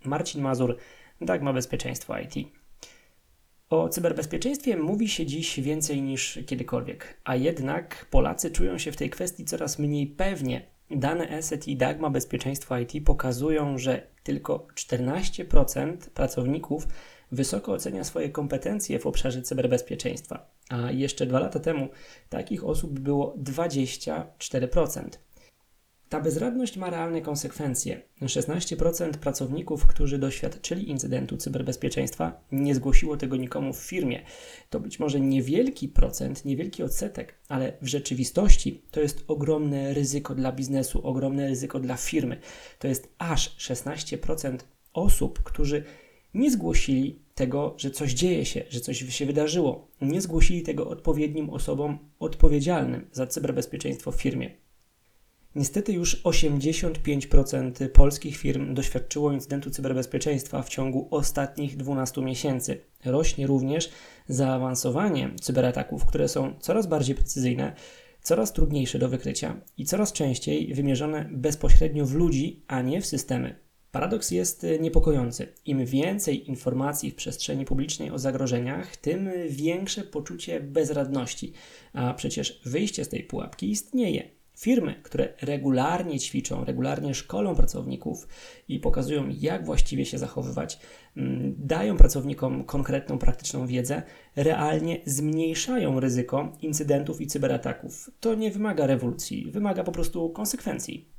Marcin Mazur, Dagma Bezpieczeństwo IT. O cyberbezpieczeństwie mówi się dziś więcej niż kiedykolwiek, a jednak Polacy czują się w tej kwestii coraz mniej pewnie. Dane ESET i Dagma Bezpieczeństwo IT pokazują, że tylko 14% pracowników wysoko ocenia swoje kompetencje w obszarze cyberbezpieczeństwa, a jeszcze 2 lata temu takich osób było 24%. Ta bezradność ma realne konsekwencje. 16% pracowników, którzy doświadczyli incydentu cyberbezpieczeństwa, nie zgłosiło tego nikomu w firmie. To być może niewielki procent, niewielki odsetek, ale w rzeczywistości to jest ogromne ryzyko dla biznesu, ogromne ryzyko dla firmy. To jest aż 16% osób, którzy nie zgłosili tego, że coś dzieje się, że coś się wydarzyło. Nie zgłosili tego odpowiednim osobom odpowiedzialnym za cyberbezpieczeństwo w firmie. Niestety już 85% polskich firm doświadczyło incydentu cyberbezpieczeństwa w ciągu ostatnich 12 miesięcy. Rośnie również zaawansowanie cyberataków, które są coraz bardziej precyzyjne, coraz trudniejsze do wykrycia i coraz częściej wymierzone bezpośrednio w ludzi, a nie w systemy. Paradoks jest niepokojący. Im więcej informacji w przestrzeni publicznej o zagrożeniach, tym większe poczucie bezradności, a przecież wyjście z tej pułapki istnieje. Firmy, które regularnie ćwiczą, regularnie szkolą pracowników i pokazują, jak właściwie się zachowywać, dają pracownikom konkretną, praktyczną wiedzę, realnie zmniejszają ryzyko incydentów i cyberataków. To nie wymaga rewolucji, wymaga po prostu konsekwencji.